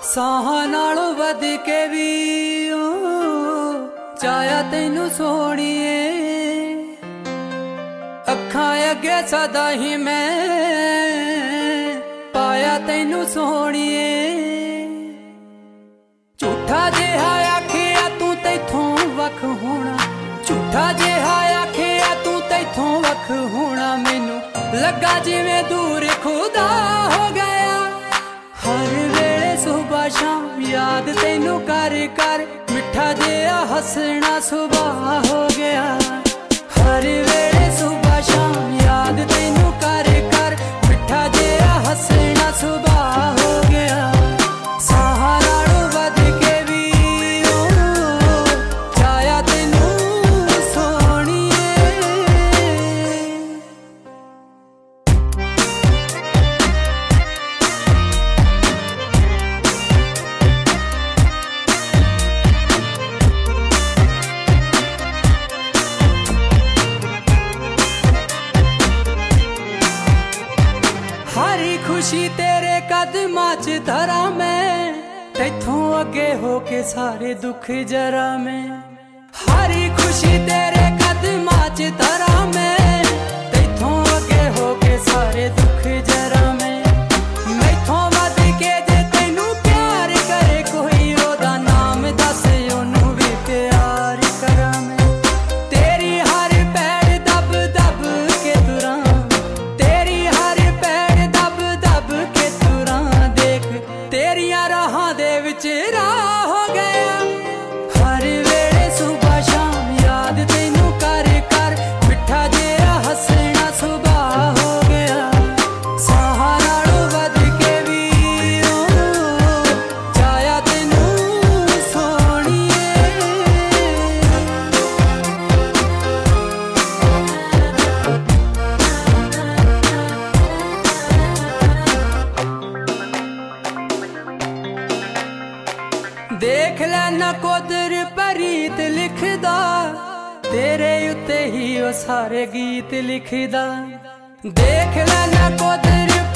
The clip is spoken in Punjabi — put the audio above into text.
ਸਾਹਾਂ ਨਾਲੋਂ ਵੱਧ ਕੇ ਵੀ ਚਾਹਿਆ ਤੈਨੂੰ ਸੋਹਣੀਏ। ਅੱਖਾਂ ਅੱਗੇ ਸਦਾ ਹੀ ਮੈਂ ਪਾਇਆ ਤੈਨੂੰ ਸੋਹਣੀਏ। ਝੂਠਾ ਜਿਹਾ ਆਖਿਆ ਤੂੰ ਤੈਥੋਂ ਵੱਖ ਹੋਣਾ, ਝੂਠਾ ਜਿਹਾ ਆਖਿਆ ਤੂੰ ਤੈਥੋਂ ਵੱਖ ਹੋਣਾ। ਮੈਨੂੰ ਲੱਗਾ ਜਿਵੇਂ ਦੂਰ ਖੁਦਾ ਹੋ ਗਿਆ। ਹਰ ਵੇਲੇ ਸੁਬਹ ਸ਼ਾਮ ਯਾਦ ਤੈਨੂੰ ਕਰ ਕਰ ਮਿੱਠਾ ਜਿਹਾ ਹੱਸਣਾ ਸੁਭਾਅ ਹੋ ਗਿਆ। ਹਰ ਵੇਲੇ ਸੁਬਹ ਸ਼ਾਮ ਯਾਦ ਤੈਨੂੰ ਕਰ ਕਰ ਮਿੱਠਾ ਜਿਹਾ ਹੱਸਣਾ ਸੁਭਾਅ ਹੋ ਗਿਆ। ਸਾਹਾਂ ਨਾਲੋਂ ਵੱਧ ਕੇ ਵੀ ਚਾਹਿਆ ਤੈਨੂੰ ਸੋਹਣੀਏ। ਹਰੀ ਖੁਸ਼ੀ ਤੇਰੇ ਕਦਮਾਂ 'ਚ ਧਰਾਂ ਮੈਂ, ਤੈਥੋਂ ਅੱਗੇ ਹੋ ਕੇ ਸਾਰੇ ਦੁੱਖ ਜਰਾ ਮੈਂ। ਹਰੀ ਖੁਸ਼ੀ ਤੇਰੇ ਕਦਮਾਂ 'ਚ ਧਰਾਂ ਮੈਂ, ਤੈਥੋਂ ਅੱਗੇ ਹੋ ਕੇ ਸਾਰੇ ਦੁੱਖ ਜਰਾ ਮੈਂ। ਮੈਥੋਂ ਵੱਧ ਕੇ ਜੇ ਤੈਨੂੰ ਪਿਆਰ ਕਰੇ ਕੋਈ, ਉਹਦਾ ਨਾਮ ਦੱਸ ਉਹਨੂੰ ਵੀ ਪਿਆਰ ਕਰਾਂ ਮੈਂ। ਤੇਰੀ ਹਰ ਪੈੜ ਦਬ ਦਬ ਕੇ ਤੁਰਾਂ, ਤੇਰੀ ਹਰ ਪੈੜ ਦਬ ਦਬ ਕੇ ਤੁਰਾਂ। ਦੇਖ ਤੇਰੀਆਂ ਰਾਹਾਂ ਦੇ ਵਿੱਚ ਰਾਹ ਹੋ ਗਿਆ। ਹਰ ਵੇਲੇ ਸੁਬਹ ਸ਼ਾਮ ਯਾਦ ਤੈਨੂੰ ਕਰ ਕਰ ਮਿੱਠਾ ਜਿਹਾ ਹੱਸਣਾ ਸੁਭਾਅ ਹੋ ਗਿਆ। ਸਾਹਾਂ ਨਾਲੋਂ ਵੱਧ ਕੇ ਵੀ ਚਾਹਿਆ ਤੈਨੂੰ ਸੋਹਣੀਏ। ਦੇਖ ਲੈ ਨਾ ਕੁਦਰ ਪ੍ਰੀਤ ਲਿਖਦਾ, ਤੇਰੇ ਉੱਤੇ ਹੀ ਉਹ ਸਾਰੇ ਗੀਤ ਲਿਖਦਾ। ਦੇਖ ਲੈ ਨਾ ਕੁਦਰ